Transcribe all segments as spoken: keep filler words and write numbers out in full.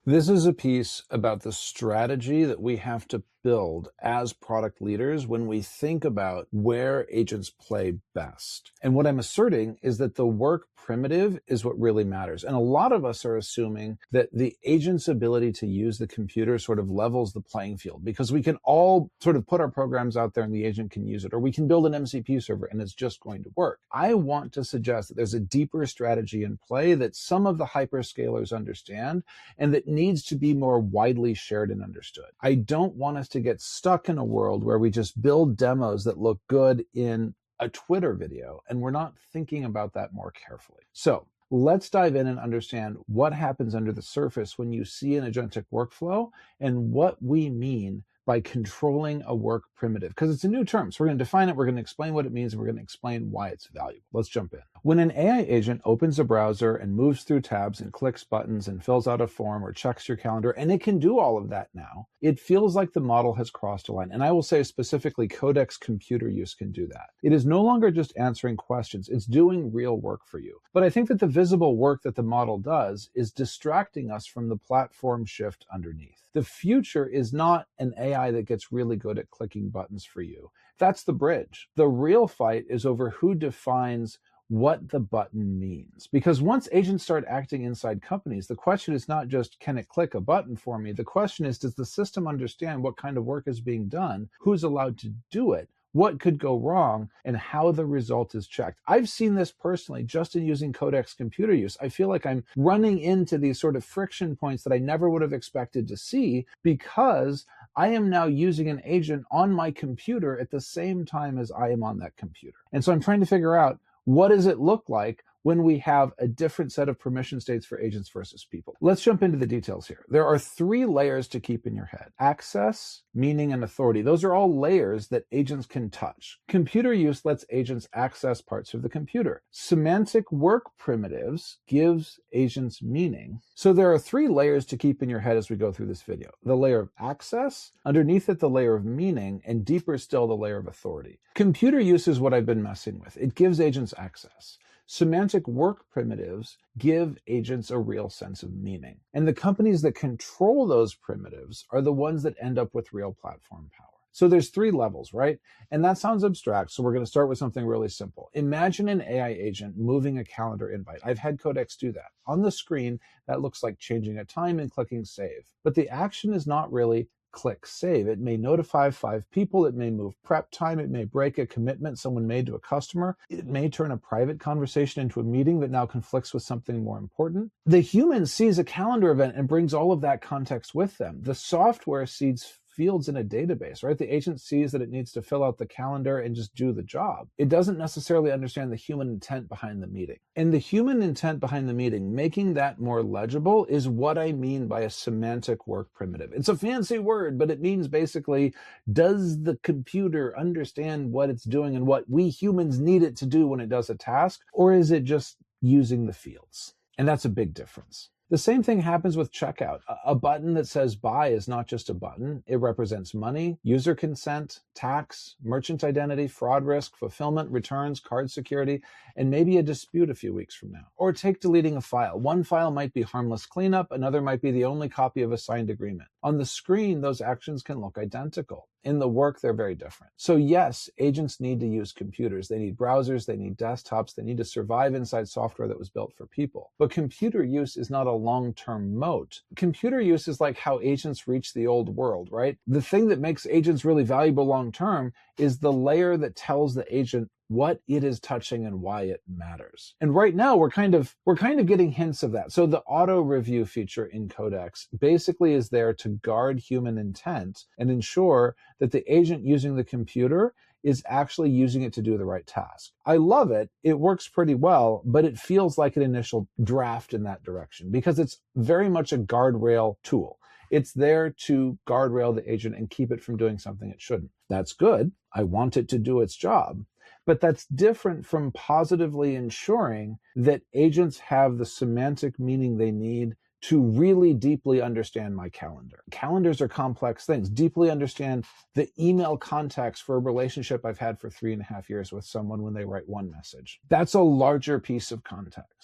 This is a piece about the strategy that we have to build as product leaders when we think about where agents play best. And what I'm asserting is that the work primitive is what really matters. And a lot of us are assuming that the agent's ability to use the computer sort of levels the playing field because we can all sort of put our programs out there and the agent can use it, or we can build an M C P server and it's just going to work. I want to suggest that there's a deeper strategy in play that some of the hyperscalers understand and that needs to be more widely shared and understood. I don't want us to get stuck in a world where we just build demos that look good in a Twitter video, and we're not thinking about that more carefully. So let's dive in and understand what happens under the surface when you see an agentic workflow and what we mean by controlling a work primitive, because it's a new term. So we're going to define it, we're going to explain what it means, and we're going to explain why it's valuable. Let's jump in. When an A I agent opens a browser and moves through tabs and clicks buttons and fills out a form or checks your calendar, and it can do all of that now, it feels like the model has crossed a line. And I will say specifically, Codex Computer Use can do that. It is no longer just answering questions, it's doing real work for you. But I think that the visible work that the model does is distracting us from the platform shift underneath. The future is not an A I that gets really good at clicking buttons for you. That's the bridge. The real fight is over who defines what the button means. Because once agents start acting inside companies, the question is not just, can it click a button for me? The question is, does the system understand what kind of work is being done? Who's allowed to do it? What could go wrong, and how the result is checked. I've seen this personally just in using Codex Computer Use. I feel like I'm running into these sort of friction points that I never would have expected to see because I am now using an agent on my computer at the same time as I am on that computer. And so I'm trying to figure out, what does it look like when we have a different set of permission states for agents versus people? Let's jump into the details here. There are three layers to keep in your head: access, meaning, and authority. Those are all layers that agents can touch. Computer use lets agents access parts of the computer. Semantic work primitives gives agents meaning. So there are three layers to keep in your head as we go through this video: the layer of access, underneath it the layer of meaning, and deeper still the layer of authority. Computer use is what I've been messing with. It gives agents access. Semantic work primitives give agents a real sense of meaning. And the companies that control those primitives are the ones that end up with real platform power. So there's three levels, right? And that sounds abstract, so we're going to start with something really simple. Imagine an A I agent moving a calendar invite. I've had Codex do that. On the screen, that looks like changing a time and clicking save. But the action is not really click save. It may notify five people, it may move prep time, it may break a commitment someone made to a customer, it may turn a private conversation into a meeting that now conflicts with something more important. The human sees a calendar event and brings all of that context with them. The software sees fields in a database, right? The agent sees that it needs to fill out the calendar and just do the job. It doesn't necessarily understand the human intent behind the meeting. And the human intent behind the meeting, making that more legible, is what I mean by a semantic work primitive. It's a fancy word, but it means basically, does the computer understand what it's doing and what we humans need it to do when it does a task, or is it just using the fields? And that's a big difference. The same thing happens with checkout. A button that says buy is not just a button. It represents money, user consent, tax, merchant identity, fraud risk, fulfillment, returns, card security, and maybe a dispute a few weeks from now. Or take deleting a file. One file might be harmless cleanup, another might be the only copy of a signed agreement. On the screen, those actions can look identical. In the work, they're very different. So yes, agents need to use computers. They need browsers, they need desktops, they need to survive inside software that was built for people. But computer use is not a long-term moat. Computer use is like how agents reach the old world, right? The thing that makes agents really valuable long-term is the layer that tells the agent what it is touching and why it matters. And right now we're kind of we're kind of getting hints of that. So the auto review feature in Codex basically is there to guard human intent and ensure that the agent using the computer is actually using it to do the right task. I love it. It works pretty well, but it feels like an initial draft in that direction because it's very much a guardrail tool. It's there to guardrail the agent and keep it from doing something it shouldn't. That's good. I want it to do its job. But that's different from positively ensuring that agents have the semantic meaning they need to really deeply understand my calendar. Calendars are complex things. Deeply understand the email context for a relationship I've had for three and a half years with someone when they write one message. That's a larger piece of context.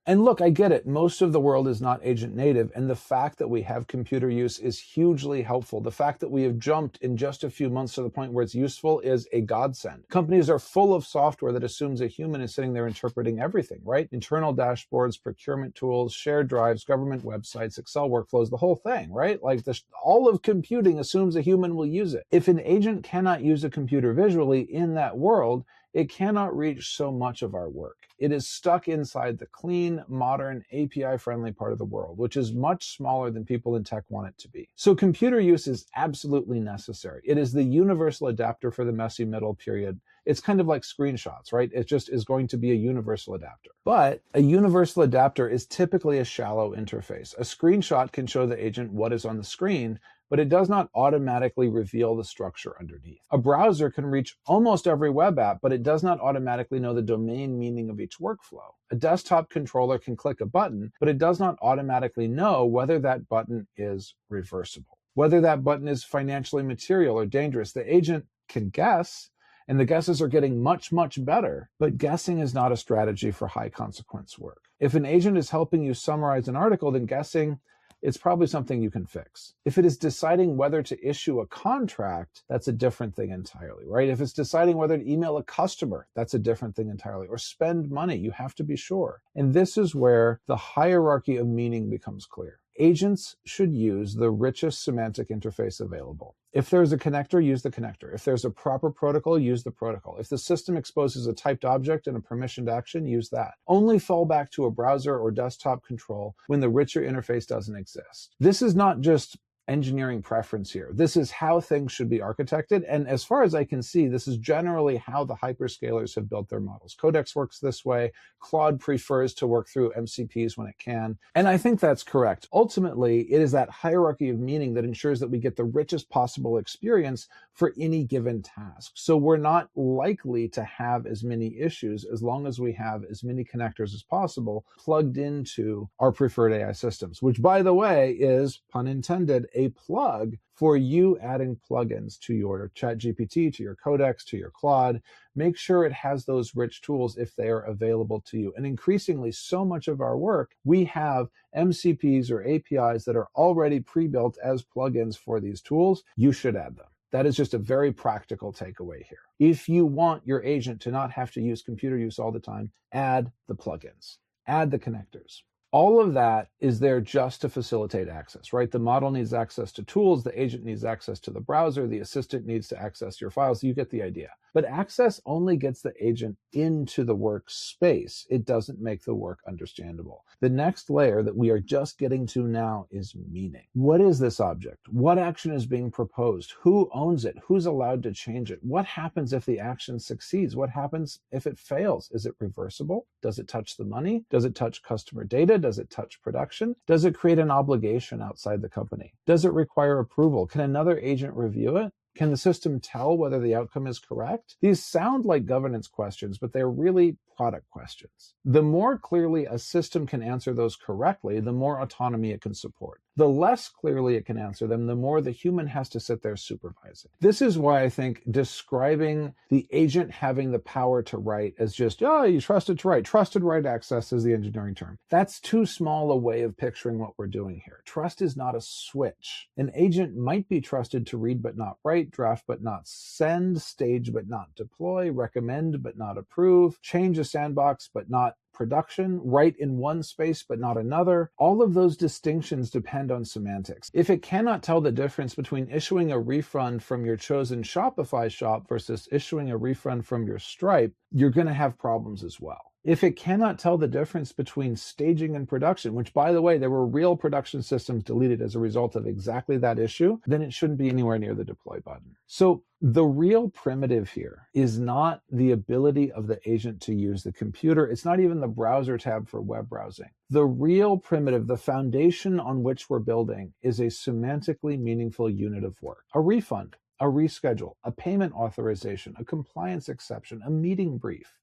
And look, I get it. Most of the world is not agent native, and the fact that we have computer use is hugely helpful. The fact that we have jumped in just a few months to the point where it's useful is a godsend. Companies are full of software that assumes a human is sitting there interpreting everything, right? Internal dashboards, procurement tools, shared drives, government websites, Excel workflows, the whole thing, right? Like this, all of computing assumes a human will use it. If an agent cannot use a computer visually in that world, it cannot reach so much of our work. It is stuck inside the clean, modern, A P I-friendly part of the world, which is much smaller than people in tech want it to be. So computer use is absolutely necessary. It is the universal adapter for the messy middle period. It's kind of like screenshots, right? It just is going to be a universal adapter. But a universal adapter is typically a shallow interface. A screenshot can show the agent what is on the screen, but it does not automatically reveal the structure underneath. A browser can reach almost every web app, but it does not automatically know the domain meaning of each workflow. A desktop controller can click a button, but it does not automatically know whether that button is reversible, whether that button is financially material or dangerous. The agent can guess, and the guesses are getting much, much better, but guessing is not a strategy for high consequence work. If an agent is helping you summarize an article, then guessing, it's probably something you can fix. If it is deciding whether to issue a contract, that's a different thing entirely, right? If it's deciding whether to email a customer, that's a different thing entirely. Or spend money, you have to be sure. And this is where the hierarchy of meaning becomes clear. Agents should use the richest semantic interface available. If there's a connector, use the connector. If there's a proper protocol, use the protocol. If the system exposes a typed object and a permissioned action, use that. Only fall back to a browser or desktop control when the richer interface doesn't exist. This is not just engineering preference here. This is how things should be architected. And as far as I can see, this is generally how the hyperscalers have built their models. Codex works this way. Claude prefers to work through M C Ps when it can. And I think that's correct. Ultimately, it is that hierarchy of meaning that ensures that we get the richest possible experience for any given task. So we're not likely to have as many issues as long as we have as many connectors as possible plugged into our preferred A I systems, which, by the way, is, pun intended, a plug for you adding plugins to your ChatGPT, to your Codex, to your Claude. Make sure it has those rich tools if they are available to you. And increasingly, so much of our work, we have M C Ps or A P Is that are already pre-built as plugins for these tools. You should add them. That is just a very practical takeaway here. If you want your agent to not have to use computer use all the time, add the plugins, add the connectors. All of that is there just to facilitate access, right? The model needs access to tools, the agent needs access to the browser, the assistant needs to access your files. You get the idea. But access only gets the agent into the workspace. It doesn't make the work understandable. The next layer that we are just getting to now is meaning. What is this object? What action is being proposed? Who owns it? Who's allowed to change it? What happens if the action succeeds? What happens if it fails? Is it reversible? Does it touch the money? Does it touch customer data? Does it touch production? Does it create an obligation outside the company? Does it require approval? Can another agent review it? Can the system tell whether the outcome is correct? These sound like governance questions, but they're really product questions. The more clearly a system can answer those correctly, the more autonomy it can support. The less clearly it can answer them, the more the human has to sit there supervising. This is why I think describing the agent having the power to write as just, oh, you trusted to write. Trusted write access is the engineering term. That's too small a way of picturing what we're doing here. Trust is not a switch. An agent might be trusted to read but not write, draft but not send, stage but not deploy, recommend but not approve, change a sandbox but not production, write in one space but not another. All of those distinctions depend on semantics. If it cannot tell the difference between issuing a refund from your chosen Shopify shop versus issuing a refund from your Stripe, you're going to have problems as well. If it cannot tell the difference between staging and production, which, by the way, there were real production systems deleted as a result of exactly that issue, then it shouldn't be anywhere near the deploy button. So the real primitive here is not the ability of the agent to use the computer. It's not even the browser tab for web browsing. The real primitive, the foundation on which we're building, is a semantically meaningful unit of work. A refund, a reschedule, a payment authorization, a compliance exception, a meeting brief.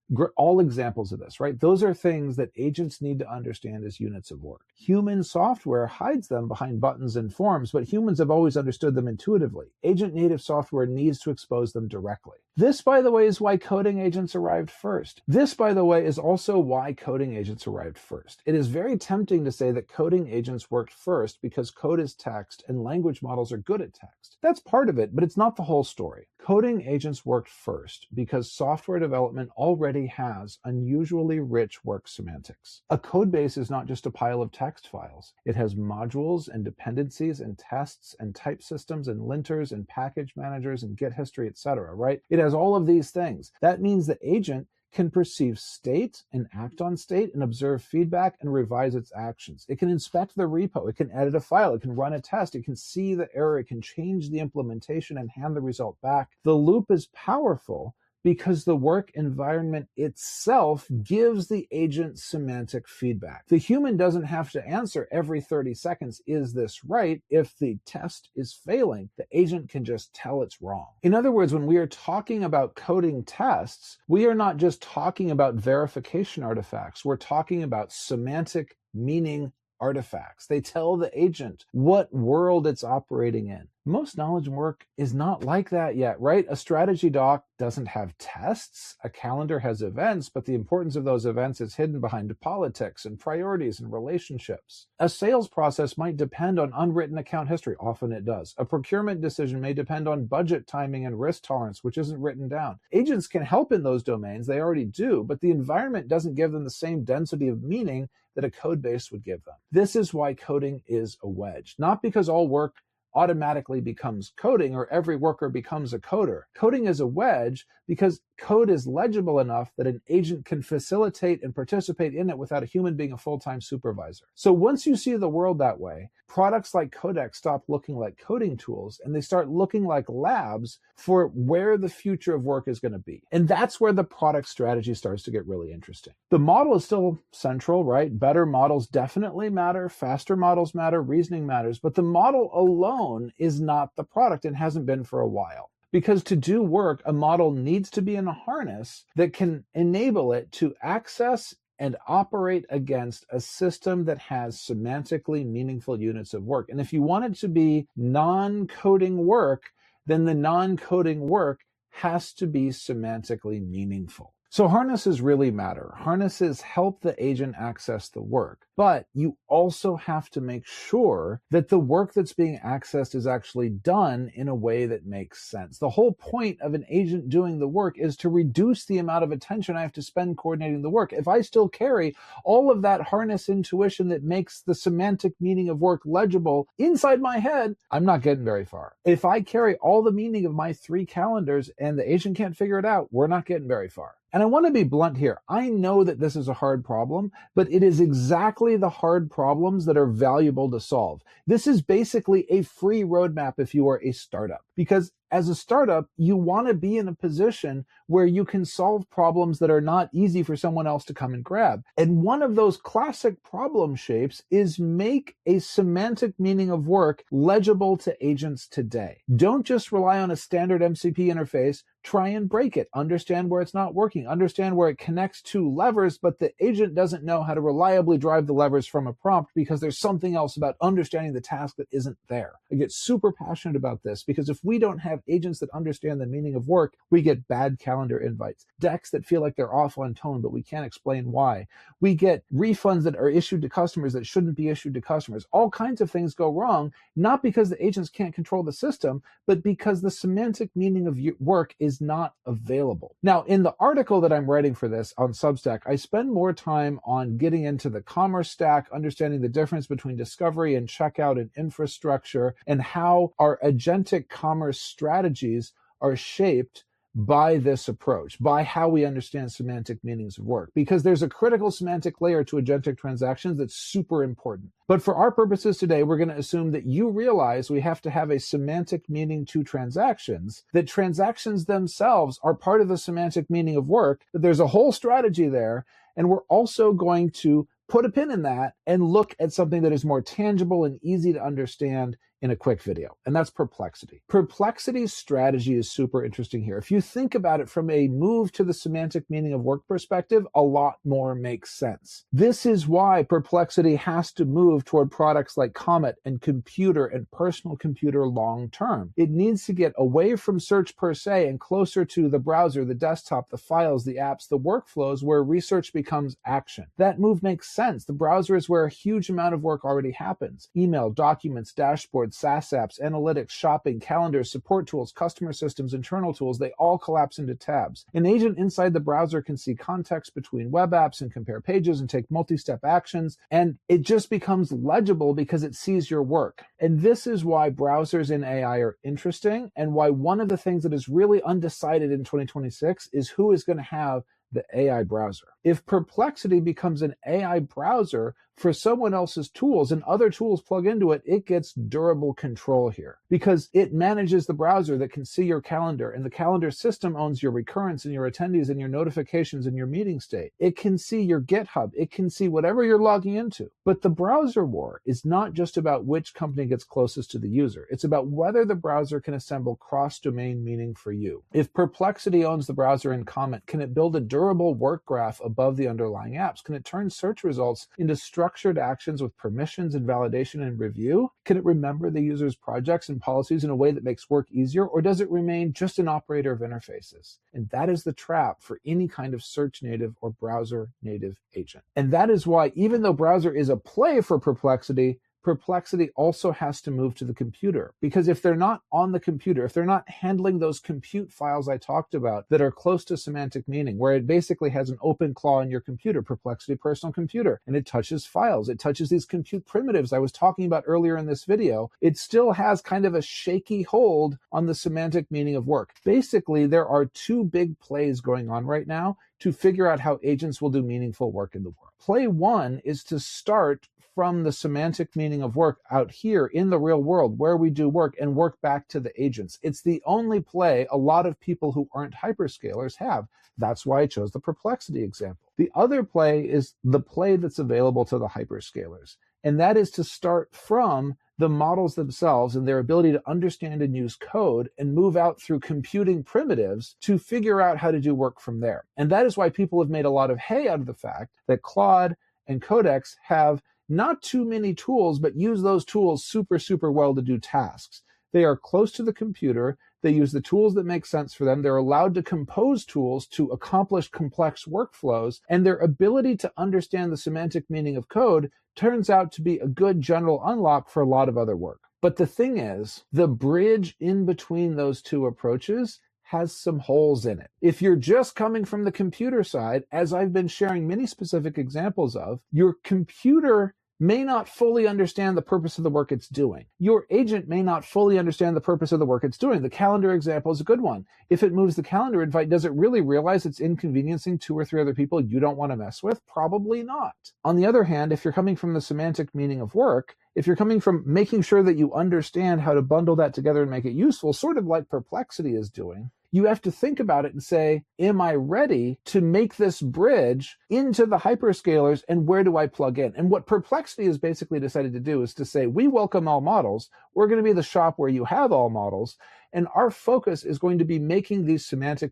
All examples of this, right? Those are things that agents need to understand as units of work. Human software hides them behind buttons and forms, but humans have always understood them intuitively. Agent-native software needs to expose them directly. This, by the way, is why coding agents arrived first. This, by the way, is also why coding agents arrived first. It is very tempting to say that coding agents worked first because code is text and language models are good at text. That's part of it, but it's not the whole story. Coding agents worked first because software development already has unusually rich work semantics. A code base is not just a pile of text files. It has modules and dependencies and tests and type systems and linters and package managers and Git history, et cetera, right? It has all of these things. That means the agent can perceive state and act on state and observe feedback and revise its actions. It can inspect the repo. It can edit a file. It can run a test. It can see the error. It can change the implementation and hand the result back. The loop is powerful because the work environment itself gives the agent semantic feedback. The human doesn't have to answer every thirty seconds, is this right? If the test is failing, the agent can just tell it's wrong. In other words, when we are talking about coding tests, we are not just talking about verification artifacts. We're talking about semantic meaning artifacts. They tell the agent what world it's operating in. Most knowledge work is not like that yet, right? A strategy doc doesn't have tests. A calendar has events, but the importance of those events is hidden behind politics and priorities and relationships. A sales process might depend on unwritten account history. Often it does. A procurement decision may depend on budget timing and risk tolerance, which isn't written down. Agents can help in those domains. They already do, but the environment doesn't give them the same density of meaning that a code base would give them. This is why coding is a wedge. Not because all work automatically becomes coding or every worker becomes a coder. Coding is a wedge because code is legible enough that an agent can facilitate and participate in it without a human being a full-time supervisor. So once you see the world that way, products like Codex stop looking like coding tools and they start looking like labs for where the future of work is going to be. And that's where the product strategy starts to get really interesting. The model is still central, right? Better models definitely matter. Faster models matter. Reasoning matters. But the model alone is not the product and hasn't been for a while. Because to do work, a model needs to be in a harness that can enable it to access and operate against a system that has semantically meaningful units of work. And if you want it to be non-coding work, then the non-coding work has to be semantically meaningful. So harnesses really matter. Harnesses help the agent access the work, but you also have to make sure that the work that's being accessed is actually done in a way that makes sense. The whole point of an agent doing the work is to reduce the amount of attention I have to spend coordinating the work. If I still carry all of that harness intuition that makes the semantic meaning of work legible inside my head, I'm not getting very far. If I carry all the meaning of my three calendars and the agent can't figure it out, we're not getting very far. And I want to be blunt here. I know that this is a hard problem, but it is exactly the hard problems that are valuable to solve. This is basically a free roadmap if you are a startup, because as a startup, you want to be in a position where you can solve problems that are not easy for someone else to come and grab. And one of those classic problem shapes is make a semantic meaning of work legible to agents today. Don't just rely on a standard M C P interface. Try and break it. Understand where it's not working. Understand where it connects to levers, but the agent doesn't know how to reliably drive the levers from a prompt because there's something else about understanding the task that isn't there. I get super passionate about this because if we don't have agents that understand the meaning of work, we get bad calendar invites, decks that feel like they're off on tone, but we can't explain why. We get refunds that are issued to customers that shouldn't be issued to customers. All kinds of things go wrong, not because the agents can't control the system, but because the semantic meaning of work is not available. Now, in the article that I'm writing for this on Substack, I spend more time on getting into the commerce stack, understanding the difference between discovery and checkout and infrastructure, and how our agentic commerce strategies are shaped by this approach, by how we understand semantic meanings of work, because there's a critical semantic layer to agentic transactions that's super important. But for our purposes today, we're going to assume that you realize we have to have a semantic meaning to transactions, that transactions themselves are part of the semantic meaning of work, that there's a whole strategy there, and we're also going to put a pin in that and look at something that is more tangible and easy to understand in a quick video. And that's Perplexity. Perplexity's strategy is super interesting here. If you think about it from a move to the semantic meaning of work perspective, a lot more makes sense. This is why Perplexity has to move toward products like Comet and computer and personal computer long term. It needs to get away from search per se and closer to the browser, the desktop, the files, the apps, the workflows where research becomes action. That move makes sense. The browser is where a huge amount of work already happens. Email, documents, dashboards, SaaS apps, analytics, shopping, calendars, support tools, customer systems, internal tools, they all collapse into tabs. An agent inside the browser can see context between web apps and compare pages and take multi-step actions, and it just becomes legible because it sees your work. And this is why browsers in A I are interesting, and why one of the things that is really undecided in twenty twenty-six is who is going to have the A I browser. If Perplexity becomes an A I browser for someone else's tools and other tools plug into it, it gets durable control here because it manages the browser that can see your calendar, and the calendar system owns your recurrence and your attendees and your notifications and your meeting state. It can see your GitHub. It can see whatever you're logging into. But the browser war is not just about which company gets closest to the user. It's about whether the browser can assemble cross-domain meaning for you. If Perplexity owns the browser in Comet, can it build a durable work graph above the underlying apps? Can it turn search results into structured actions with permissions and validation and review? Can it remember the user's projects and policies in a way that makes work easier, or does it remain just an operator of interfaces? And that is the trap for any kind of search native or browser native agent. And that is why, even though browser is a play for Perplexity, Perplexity also has to move to the computer, because if they're not on the computer, if they're not handling those compute files I talked about that are close to semantic meaning, where it basically has an open claw in your computer, Perplexity Personal Computer, and it touches files, it touches these compute primitives I was talking about earlier in this video, it still has kind of a shaky hold on the semantic meaning of work. Basically, there are two big plays going on right now to figure out how agents will do meaningful work in the world. Play one is to start from the semantic meaning of work out here in the real world where we do work and work back to the agents. It's the only play a lot of people who aren't hyperscalers have. That's why I chose the Perplexity example. The other play is the play that's available to the hyperscalers, and that is to start from the models themselves and their ability to understand and use code and move out through computing primitives to figure out how to do work from there. And that is why people have made a lot of hay out of the fact that Claude and Codex have not too many tools, but use those tools super, super well to do tasks. They are close to the computer. They use the tools that make sense for them. They're allowed to compose tools to accomplish complex workflows, and their ability to understand the semantic meaning of code turns out to be a good general unlock for a lot of other work. But the thing is, the bridge in between those two approaches has some holes in it. If you're just coming from the computer side, as I've been sharing many specific examples of, your computer may not fully understand the purpose of the work it's doing. Your agent may not fully understand the purpose of the work it's doing. The calendar example is a good one. If it moves the calendar invite, does it really realize it's inconveniencing two or three other people you don't want to mess with? Probably not. On the other hand, if you're coming from the semantic meaning of work, if you're coming from making sure that you understand how to bundle that together and make it useful, sort of like Perplexity is doing, you have to think about it and say, am I ready to make this bridge into the hyperscalers, and where do I plug in? And what Perplexity has basically decided to do is to say, we welcome all models. We're going to be the shop where you have all models. And our focus is going to be making these semantic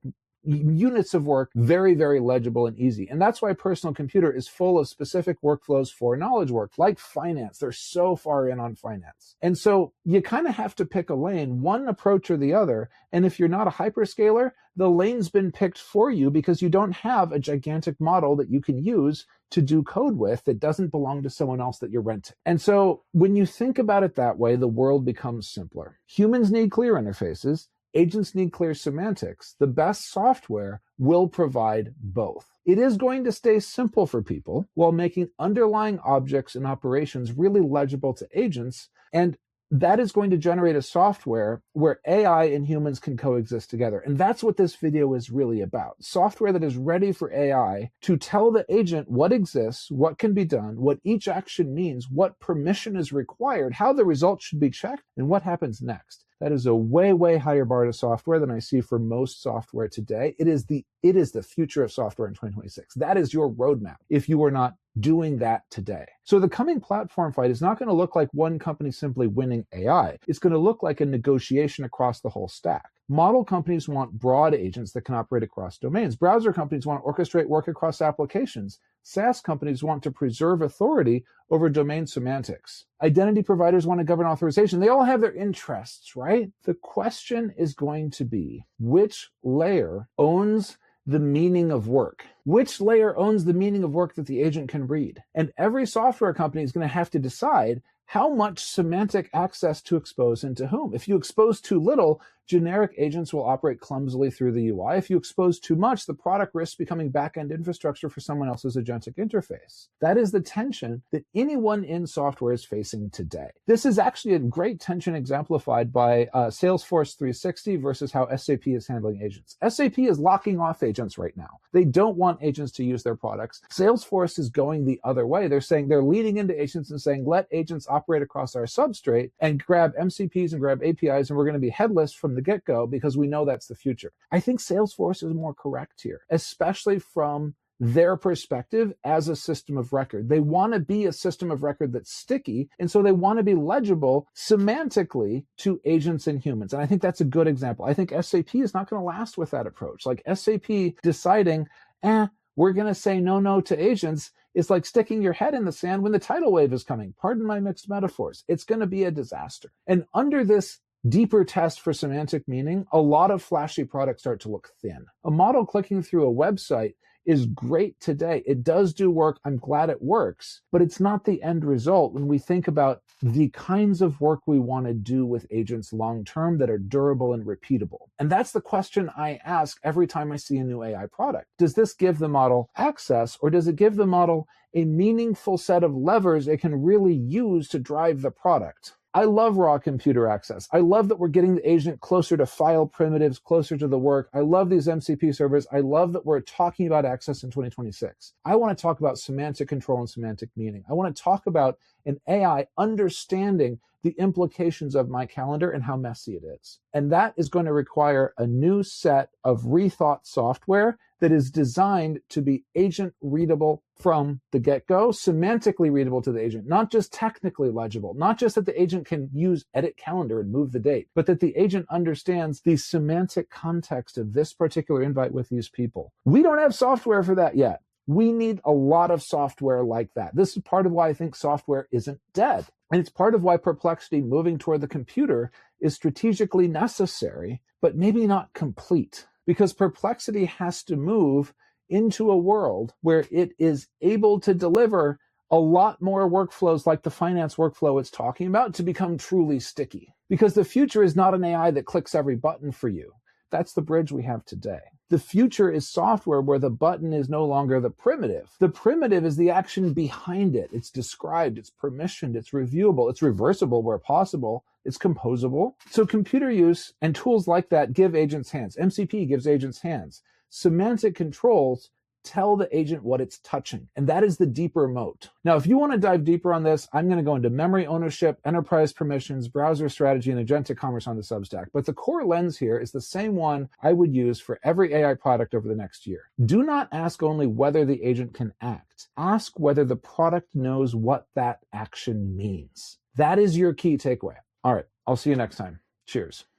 units of work very, very legible and easy. And that's why Personal Computer is full of specific workflows for knowledge work, like finance. They're so far in on finance. And so you kind of have to pick a lane, one approach or the other. And if you're not a hyperscaler, the lane's been picked for you because you don't have a gigantic model that you can use to do code with that doesn't belong to someone else that you're renting. And so when you think about it that way, the world becomes simpler. Humans need clear interfaces. Agents need clear semantics. The best software will provide both. It is going to stay simple for people while making underlying objects and operations really legible to agents. And that is going to generate a software where A I and humans can coexist together. And that's what this video is really about. Software that is ready for A I to tell the agent what exists, what can be done, what each action means, what permission is required, how the results should be checked, and what happens next. That is a way, way higher bar to software than I see for most software today. It is the it is the future of software in twenty twenty-six. That is your roadmap if you are not doing that today. So the coming platform fight is not going to look like one company simply winning A I. It's going to look like a negotiation across the whole stack. Model companies want broad agents that can operate across domains. Browser companies want to orchestrate work across applications. SaaS companies want to preserve authority over domain semantics. Identity providers want to govern authorization. They all have their interests, right? The question is going to be, which layer owns the meaning of work? Which layer owns the meaning of work that the agent can read? And every software company is going to have to decide how much semantic access to expose into whom. If you expose too little, generic agents will operate clumsily through the U I. If you expose too much, the product risks becoming back-end infrastructure for someone else's agentic interface. That is the tension that anyone in software is facing today. This is actually a great tension exemplified by uh, Salesforce three sixty versus how S A P is handling agents. S A P is locking off agents right now. They don't want agents to use their products. Salesforce is going the other way. They're saying they're leading into agents and saying, let agents operate across our substrate and grab M C Ps and grab A P Is, and we're going to be headless from the get-go because we know that's the future. I think Salesforce is more correct here, especially from their perspective as a system of record. They want to be a system of record that's sticky, and so they want to be legible semantically to agents and humans. And I think that's a good example. I think S A P is not going to last with that approach. Like S A P deciding, eh, we're going to say no, no to agents is like sticking your head in the sand when the tidal wave is coming. Pardon my mixed metaphors. It's going to be a disaster. And under this deeper test for semantic meaning, a lot of flashy products start to look thin. A model clicking through a website is great today. It does do work. I'm glad it works, but it's not the end result when we think about the kinds of work we want to do with agents long-term that are durable and repeatable. And that's the question I ask every time I see a new A I product. Does this give the model access, or does it give the model a meaningful set of levers it can really use to drive the product? I love raw computer access. I love that we're getting the agent closer to file primitives, closer to the work. I love these M C P servers. I love that we're talking about access in twenty twenty-six. I want to talk about semantic control and semantic meaning. I want to talk about an A I understanding the implications of my calendar and how messy it is. And that is going to require a new set of rethought software that is designed to be agent readable from the get-go, semantically readable to the agent, not just technically legible, not just that the agent can use edit calendar and move the date, but that the agent understands the semantic context of this particular invite with these people. We don't have software for that yet. We need a lot of software like that. This is part of why I think software isn't dead. And it's part of why Perplexity moving toward the computer is strategically necessary, but maybe not complete. Because Perplexity has to move into a world where it is able to deliver a lot more workflows like the finance workflow it's talking about to become truly sticky. Because the future is not an A I that clicks every button for you. That's the bridge we have today. The future is software where the button is no longer the primitive. The primitive is the action behind it. It's described, it's permissioned, it's reviewable, it's reversible where possible, it's composable. So computer use and tools like that give agents hands. M C P gives agents hands. Semantic controls tell the agent what it's touching. And that is the deeper moat. Now, if you want to dive deeper on this, I'm going to go into memory ownership, enterprise permissions, browser strategy, and agentic commerce on the Substack. But the core lens here is the same one I would use for every A I product over the next year. Do not ask only whether the agent can act. Ask whether the product knows what that action means. That is your key takeaway. All right, I'll see you next time. Cheers.